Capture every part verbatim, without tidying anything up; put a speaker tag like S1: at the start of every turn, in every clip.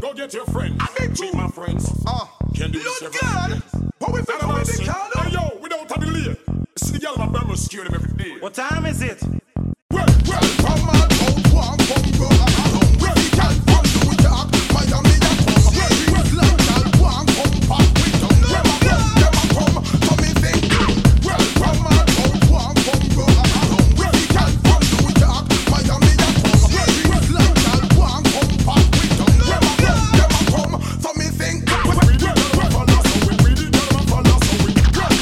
S1: go get your friends. Meet my friends.
S2: Uh,
S1: Can do this every
S2: girl. But we
S1: None
S2: feel
S1: of
S2: like
S1: us
S2: the
S1: say,
S2: car.
S1: hey yo, without a delay. See the girl in my Burma secure them every day.
S3: What time is it?
S1: Well, well,
S2: From our house, one from go around. Where we can from New York, Miami and come. Where we London, one come back with them. Them a come, them a come, so me think. Well, from our house, one from go around. Where we can from New York, Miami and come. Where we London, one come back with them. Them a come, them a come, so me think.
S1: we did all of our follow, so we, we did all of our follow, so we. We did all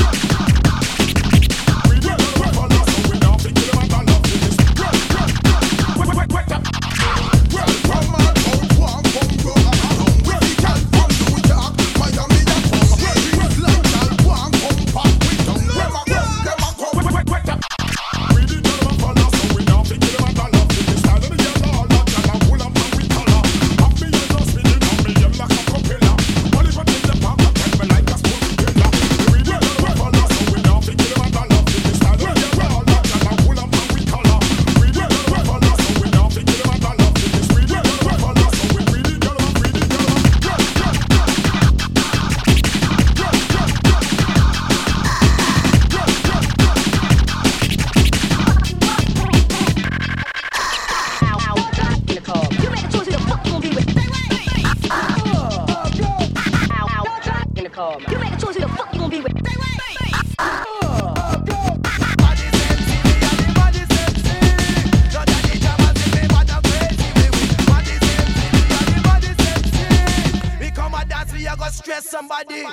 S1: of our follow, so we now think them and love this. Wait, wait, wait, wait.
S2: Well, from our house, one from go around. Where we can from New York, Miami and come. Where we London, one come back with them. Them a come, them a come.
S1: Wait, wait, wait. We did all of our follow, so we now think them and love this. Style of the yellow, all that yellow, pull up and we color. Half me yellow, spinning on me, yellow like a propeller. Oliver take the pop, and take me like a storyteller. We did all of our follow, so we now think them and love this. Style of the yellow, all that yellow, pull up and we color. We did all of our follow, so we now think them and love this. We did all of our follow, so we we did all of our, we did all of
S4: You make a choice who the fuck you gonna be with. You make a choice who the fuck you gonna be with.
S3: Stress somebody.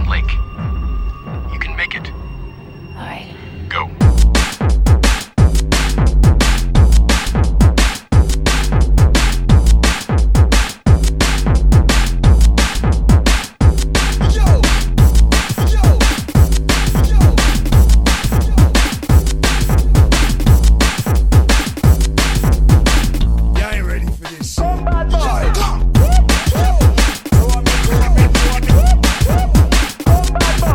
S5: link. You can make it.
S4: All right.
S5: Go.
S1: Bad boy.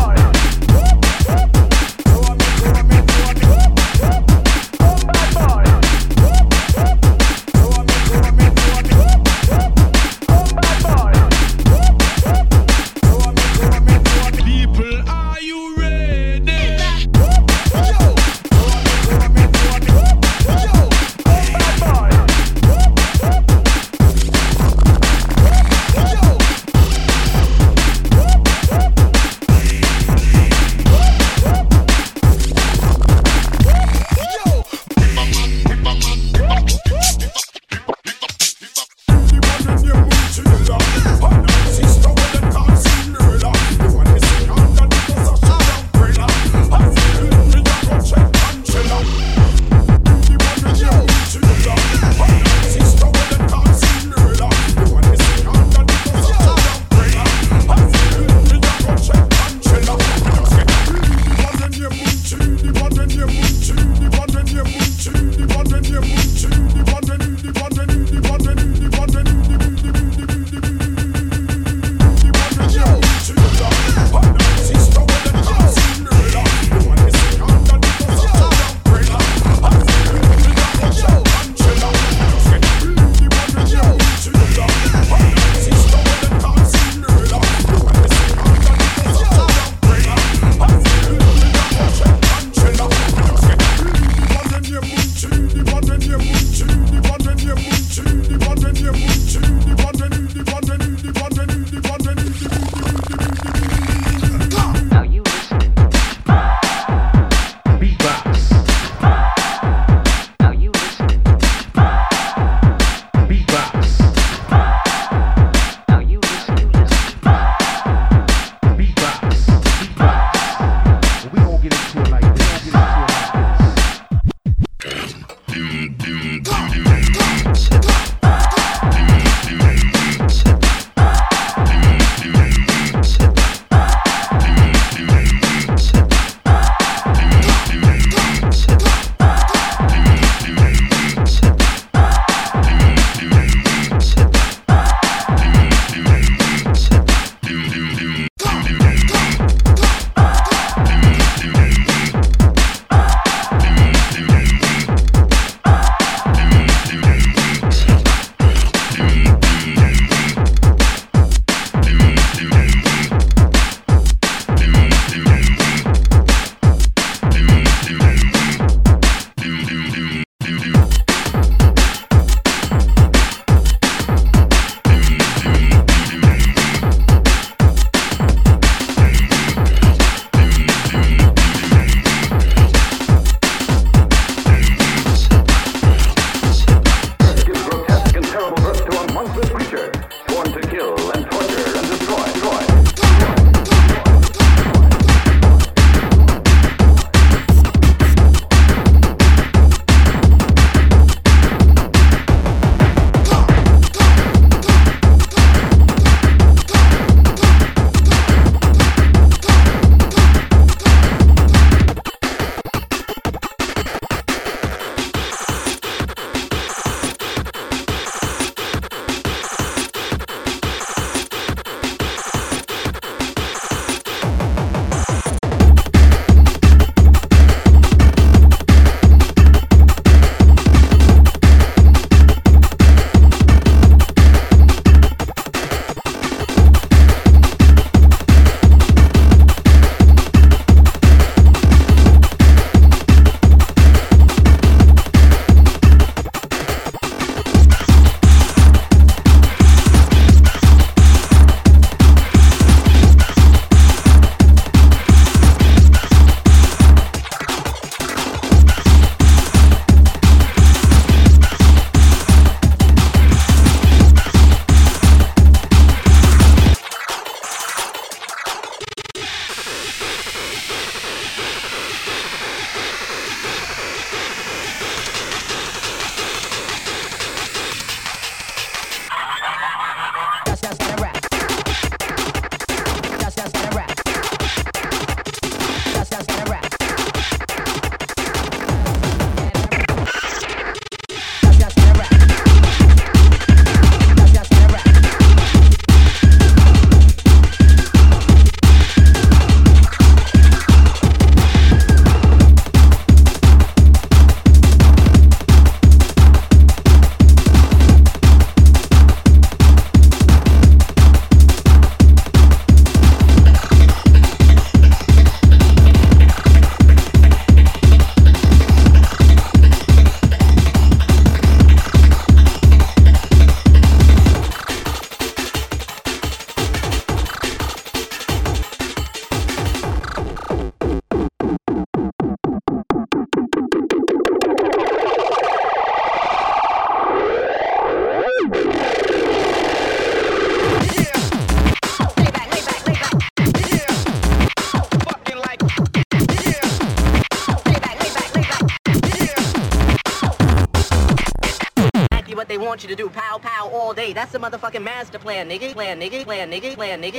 S6: want you to do. Pow, pow, all day. That's the motherfucking master plan, nigga. Plan, nigga. Plan, nigga. Plan, nigga.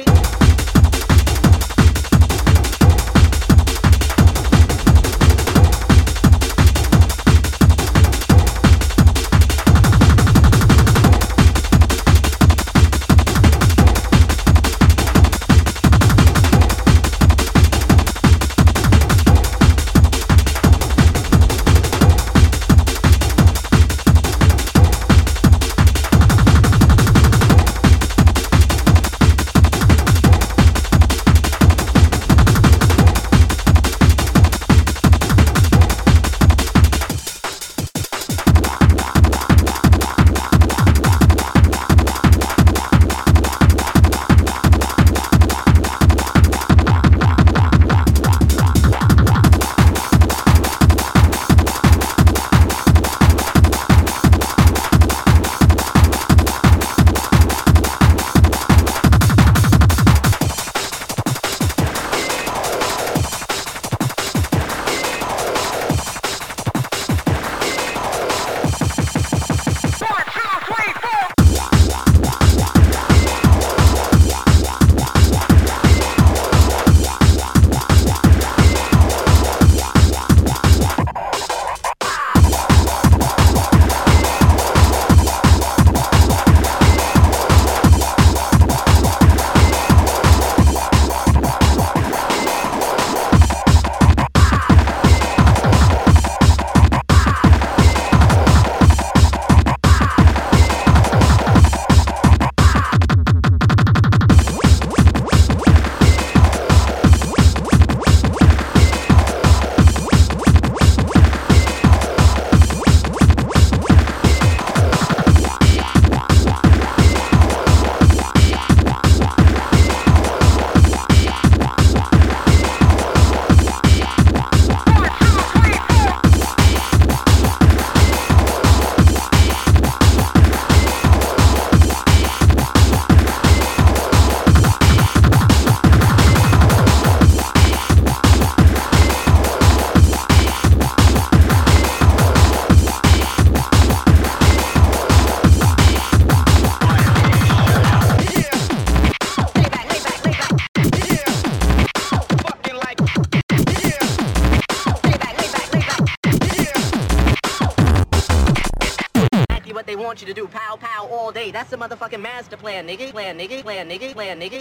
S6: Want you to do pow pow all day. That's the motherfucking master plan, nigga. Plan, nigga. Plan, nigga. Plan, nigga.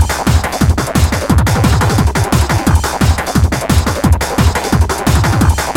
S2: We'll be right back.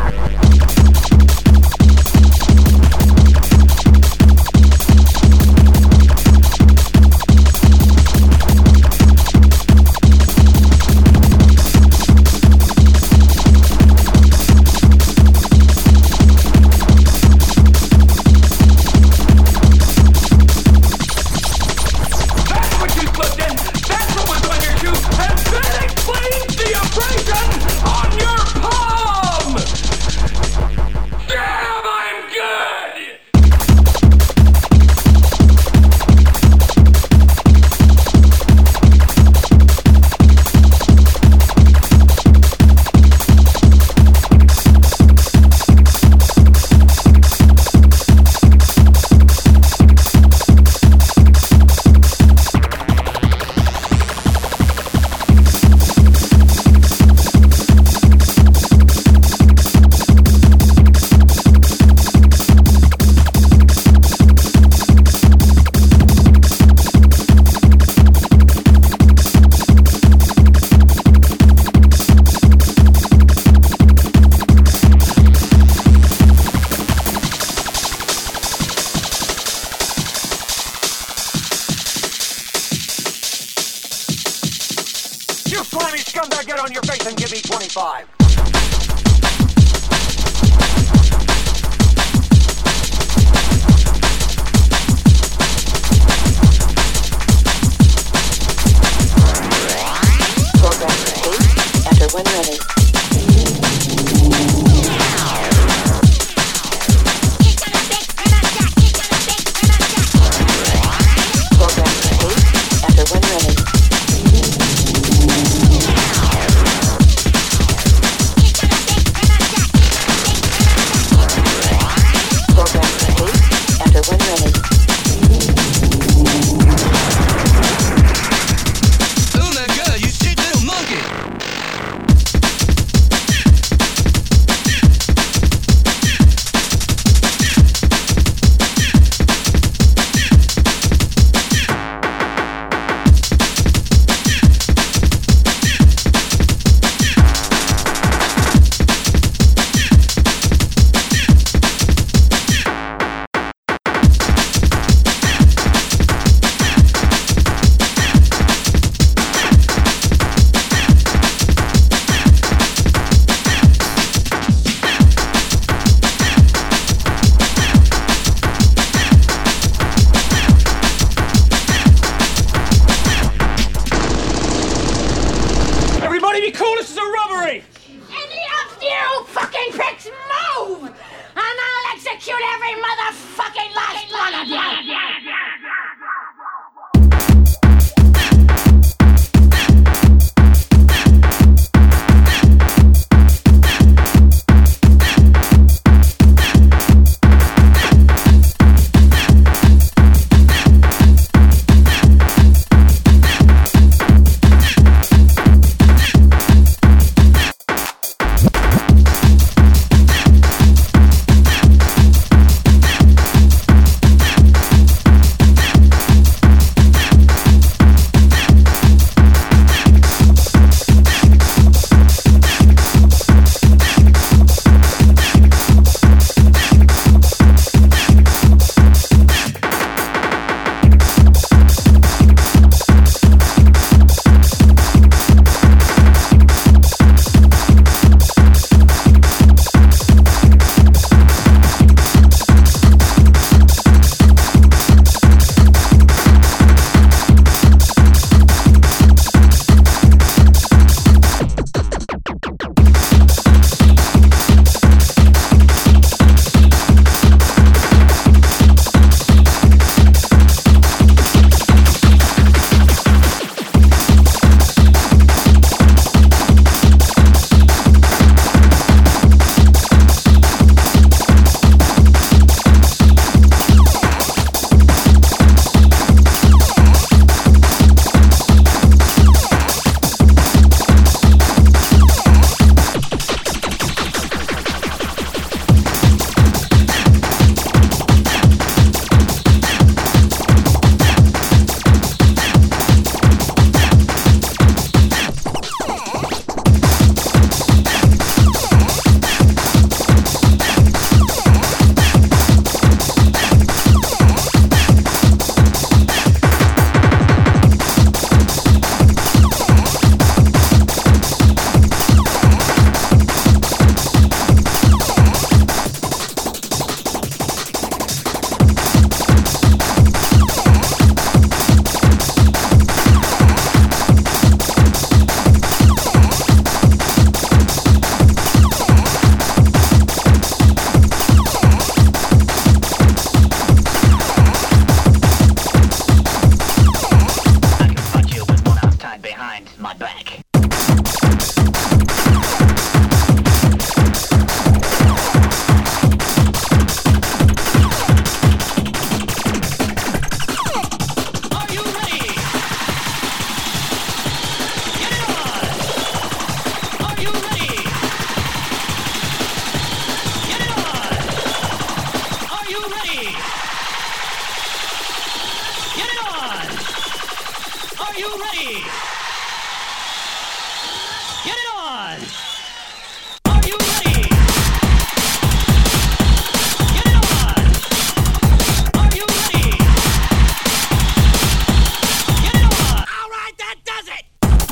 S3: twenty-five.
S7: Program complete. Enter when ready. Program complete. Enter when ready.
S8: Are you ready? Get it on! Are you ready? Get it on! Are you ready? Get it on! All right, that does it!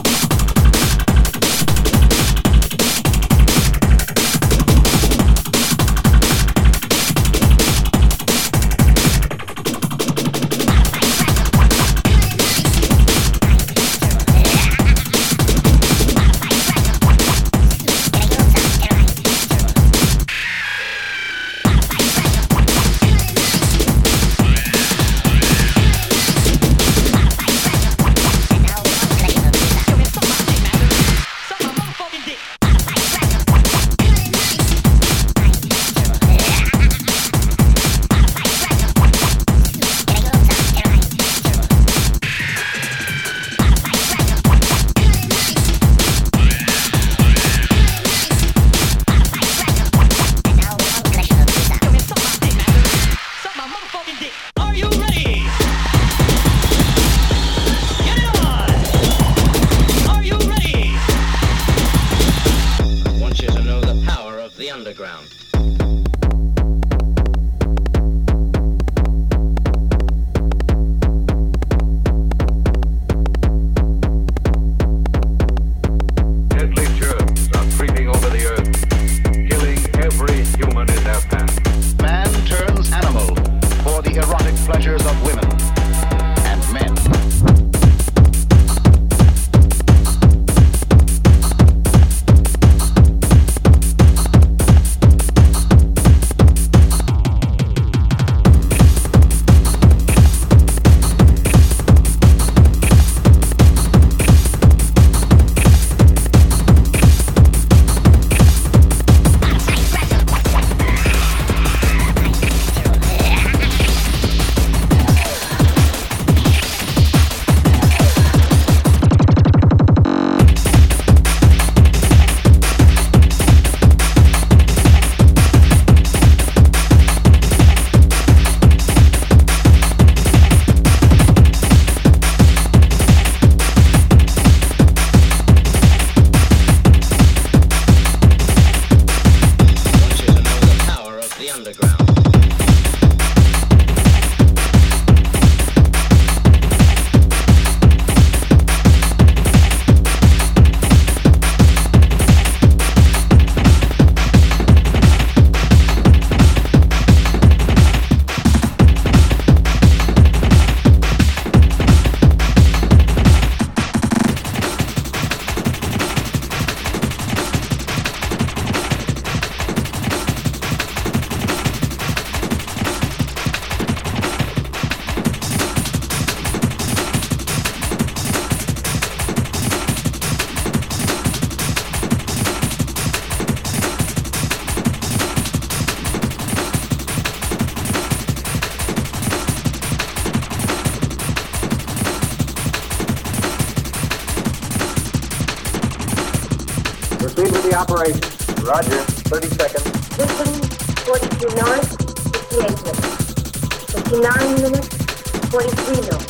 S9: Operation. Roger. thirty seconds.
S10: Listen, forty-two north, fifty-eight minutes. fifty-nine minutes, forty-three north.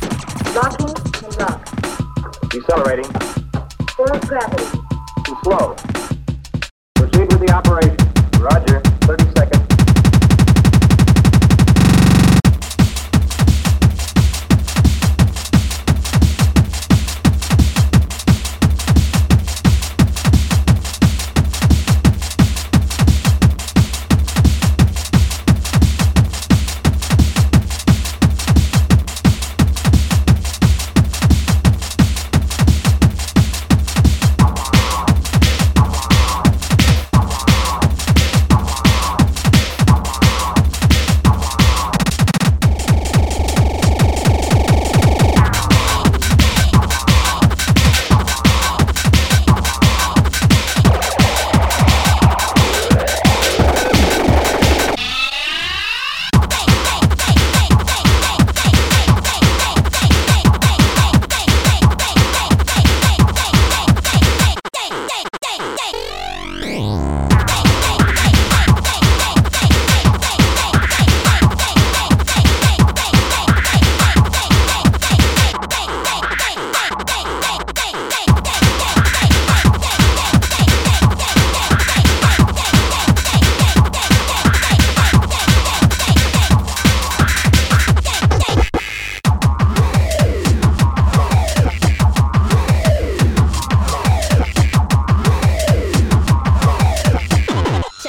S10: Locking and lock.
S9: Decelerating.
S10: Force gravity.
S9: Too slow. Proceed with the operation. Roger. thirty seconds.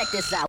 S6: Check this out.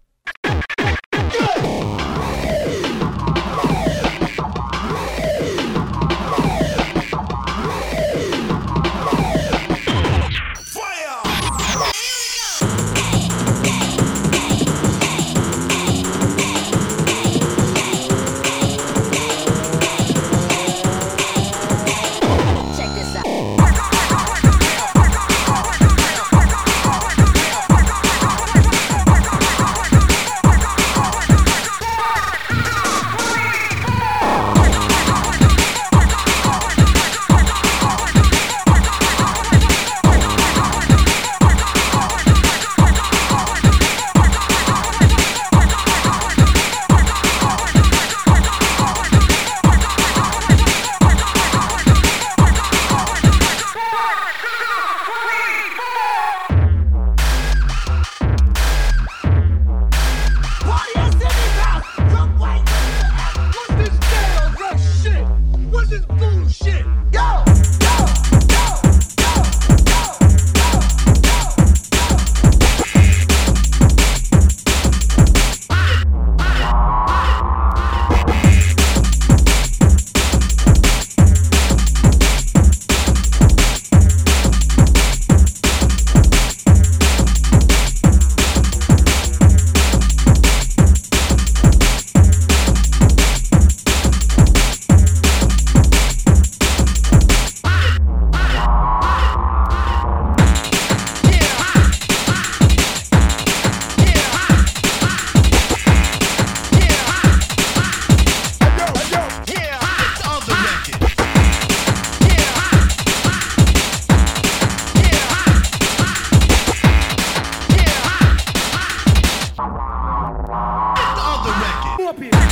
S11: Up here.